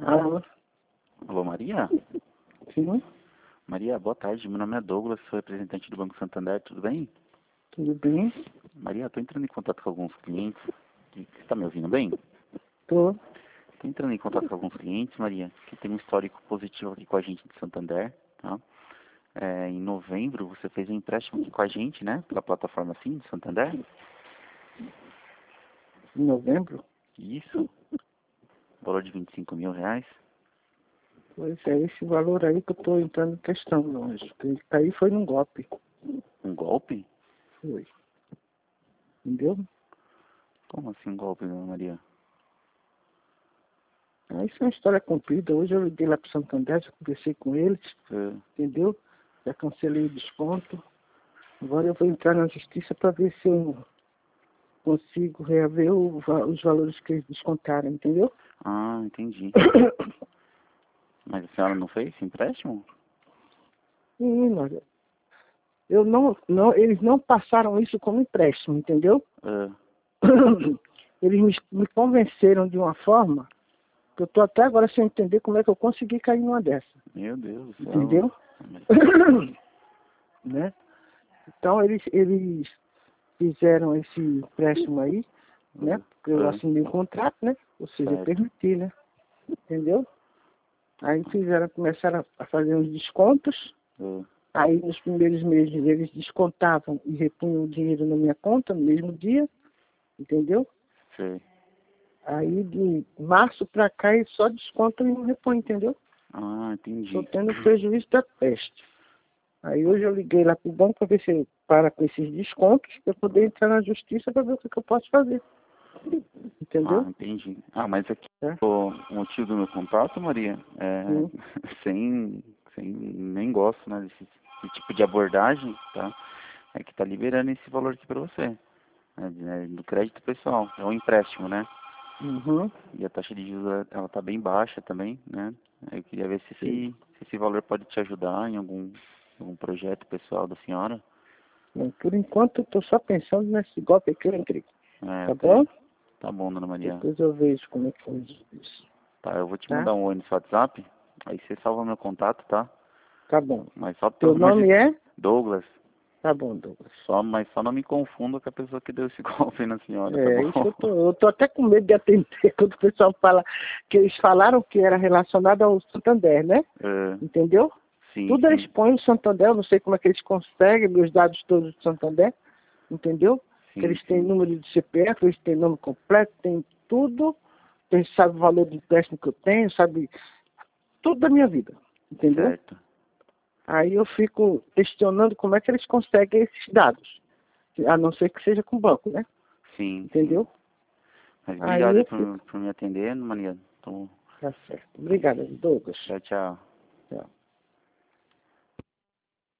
Alô? Alô, Maria? Sim, Maria, boa tarde. Meu nome é Douglas, sou representante do Banco Santander, tudo bem? tudo bem? Maria, estou entrando em contato com alguns clientes. Você está me ouvindo bem? Tô. Estou entrando em contato com alguns clientes, Maria, que tem um histórico positivo aqui com a gente de Santander, tá? Em novembro, você fez um empréstimo aqui com a gente, né? Pela plataforma Sim, do Santander. Em novembro? Isso. Valor de R$ 25.000. Pois é, esse valor aí que eu tô entrando em questão, não. Acho que aí foi num golpe. Um golpe? Foi. Entendeu? Como assim um golpe, dona Maria? Aí isso é uma história comprida. Hoje eu liguei lá pro Santander, já conversei com eles, É. entendeu? Já cancelei o desconto. Agora eu vou entrar na justiça para ver se eu consigo reaver os valores que eles descontaram, entendeu? Ah, entendi. Mas a senhora não fez esse empréstimo? Sim, olha, eles não passaram isso como empréstimo, entendeu? É. Eles me convenceram de uma forma que eu estou até agora sem entender como é que eu consegui cair numa dessa. Meu Deus do céu. Entendeu? Né? Então eles fizeram esse empréstimo aí, né? Porque eu assinei um contrato, né? Ou seja, eu Certo. permiti, né? Entendeu? Aí começaram a fazer uns descontos. É. Aí nos primeiros meses eles descontavam e repunham o dinheiro na minha conta no mesmo dia, entendeu? Sei. Aí de março para cá eles só descontam e não repõem, entendeu? Ah, Estou entendi. tendo prejuízo da peste. Aí hoje eu liguei lá pro banco para ver se ele para com esses descontos para poder entrar na justiça para ver o que eu posso fazer. Ah, Entendeu? entendi. Ah, mas aqui É. o motivo do meu contato, Maria, Sim. sem nem gosto, né, desse tipo de abordagem, tá? É que tá liberando esse valor aqui para você, né, do crédito pessoal. É um empréstimo, né? Uhum. E a taxa de juros, ela tá bem baixa também, né? Eu queria ver Sim. se esse valor pode te ajudar em algum projeto pessoal da senhora. Bom, por enquanto eu estou só pensando nesse golpe que eu entrei. Tá Até. bom? Tá bom, dona Maria. Depois eu vejo como é que foi isso. Tá, eu vou te Tá? mandar um oi no seu WhatsApp, aí você salva meu contato, tá? Tá bom. Mas só pelo Teu amor de nome é? Douglas, Tá bom, Douglas. mas só não me confunda com a pessoa que deu esse golpe na senhora, tá É, bom? isso que eu tô até com medo de atender quando o pessoal fala que eles falaram que era relacionado ao Santander, né? É, Entendeu? sim, Tudo eles sim, põem o Santander, eu não sei como é que eles conseguem meus dados todos do Santander, entendeu? Que sim, eles têm sim, número de CPF, eles têm nome completo, tem tudo, eles sabem o valor do empréstimo que eu tenho, sabe tudo da minha vida, entendeu? certo. Aí eu fico questionando como é que eles conseguem esses dados, a não ser que seja com o banco, né? Sim, sim. Entendeu? Mas Aí obrigado aí eu fico. por me atender, Maria. Então, Tá certo. Obrigada, Douglas. tchau, tchau. Tchau.